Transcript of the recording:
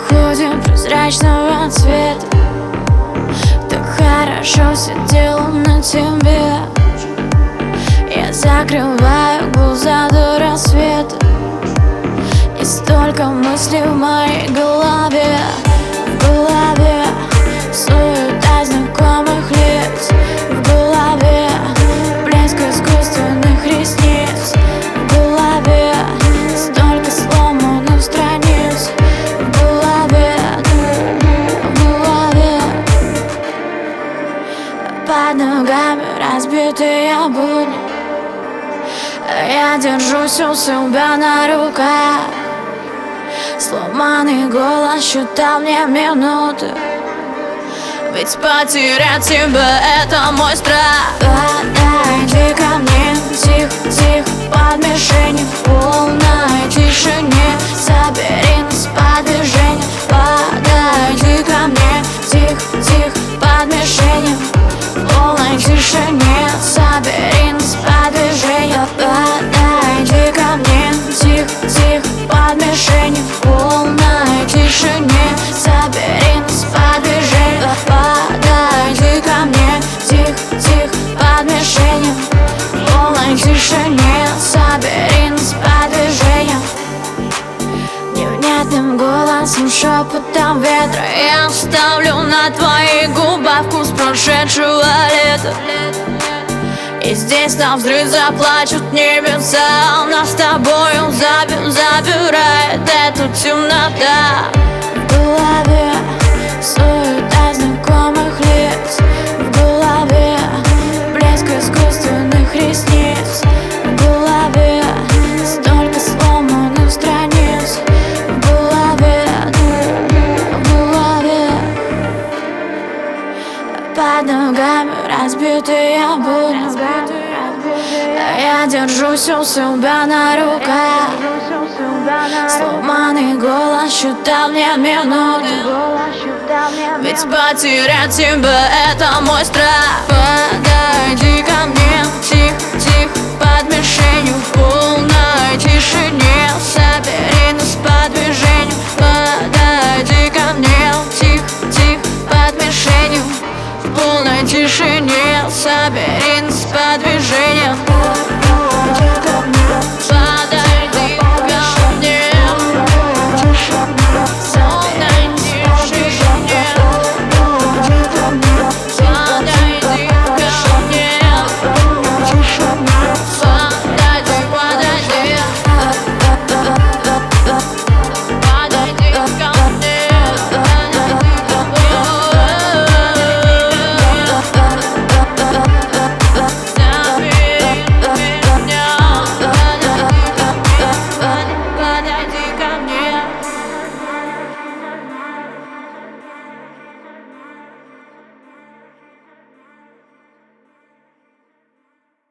худи прозрачного цвета. Так хорошо сидела на тебе. Я закрываю глаза до рассвета. И столько мыслей в моей голове. В голове суета знакомых лиц. В голове блеск искусственных ресниц. В голове столько сломанных страниц. В голове под ногами разбитые будни. Я держусь у себя на руках. Сломанный голос считал мне минуты. Ведь потерять тебя — это мой страх. Подойди ко мне, тихо, под мишенью, в полной тишине. Собери нас под движение. Подойди ко мне, тихо, под мишенью, в полной тишине. Собери нас под движение. Подойди ко мне, тихо, под мишенью, в полной тишине. Собери нас под движение. Подойди ко мне, тихо, под мишенью, в полной тишине. Собери нас под движение. Невнятным голосом, шепотом ветра я оставлю на твоих губах вкус прошедшего лета. И здесь навзрыд заплачут небеса. Нас с тобою забирает эта темнота. В голове суета знакомых лиц. В голове блеск искусственных ресниц. В голове столько сломанных страниц. В голове под ногами разбитые будни. Я держусь у себя на руках. Сломанный голос считал мне минуты. Ведь потерять тебя — это мой страх. Подойди ко мне, тихо, под мишенью, в